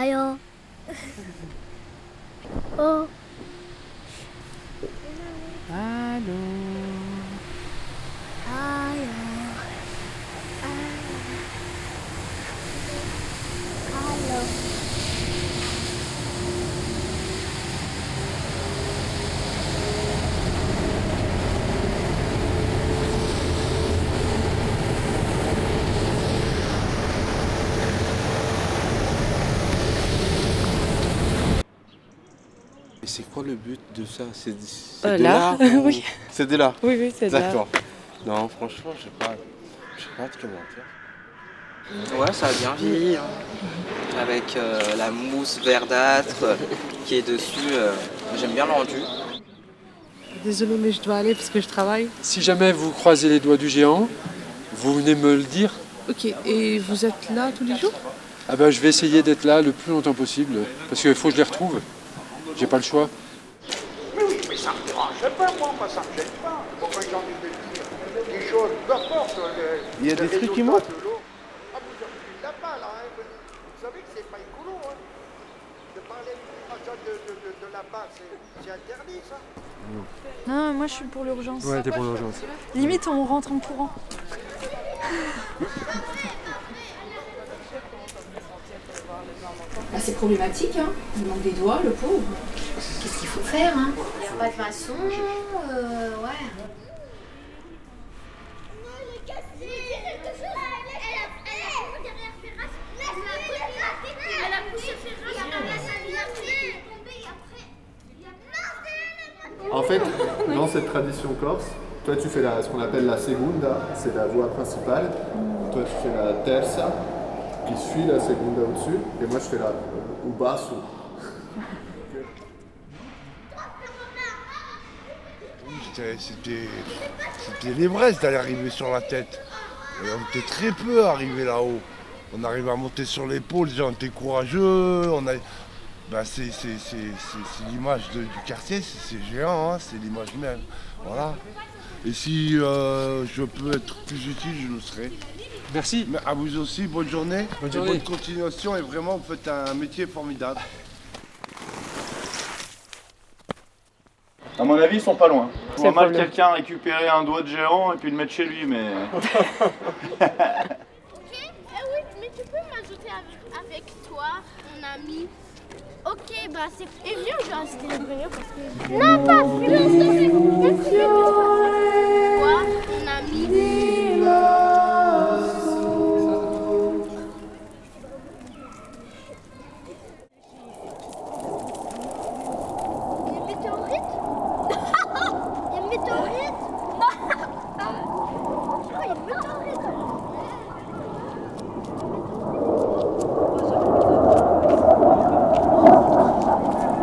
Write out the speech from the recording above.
가요. 어. Allô. 가요. 가요. Et c'est quoi le but de ça? C'est Là, de l'art ou... oui. C'est de l'art? Oui, c'est de l'art. D'accord. Non, franchement, je sais pas de commentaire. Ouais, ça a bien vieilli, hein. Avec la mousse verdâtre qui est dessus. J'aime bien le rendu. Désolée, mais je dois aller parce que je travaille. Si jamais vous croisez les doigts du géant, vous venez me le dire. Ok, et vous êtes là tous les jours? Ah ben, je vais essayer d'être là le plus longtemps possible, parce qu'il faut que je les retrouve. J'ai pas le choix. Mais oui, mais ça me dérange pas, moi ça me gêne pas. Pourquoi j'ai envie de dire des choses, peu importe. Il y a des trucs qui montent. Ah, vous n'en pas là, hein. Vous savez que c'est pas écolo, hein. De parler de là-bas, c'est interdit, ça. Non, moi je suis pour l'urgence. Ouais, t'es pour l'urgence. Limite, on rentre en courant. Bah, c'est problématique, hein. Il manque des doigts, le pauvre. Qu'est-ce qu'il faut faire, hein? Il n'y a pas de façon, ouais. En fait, dans cette tradition corse, toi tu fais ce qu'on appelle la segunda, c'est la voix principale. Toi tu fais la terza, qui suit la segunda au-dessus, et moi je fais la basso. C'était l'Everest d'aller arriver sur la tête. Et on était très peu arrivés là-haut. On arrivait à monter sur l'épaule, les gens étaient courageux. C'est l'image du quartier, c'est géant, hein, c'est l'image même. Voilà. Et si je peux être plus utile, je le serai. Merci. Mais à vous aussi, bonne journée. Bonne journée. Bonne continuation et vraiment vous faites un métier formidable. À mon avis, ils sont pas loin. Je C'est vois le mal problème. quelqu'un récupérer un doigt de géant et puis le mettre chez lui, mais... Ok, oui, mais tu peux m'ajouter avec toi, mon ami. Ok, bah c'est... Et viens, je vais rester le parce que... Non, pas plus, s'il te plaît.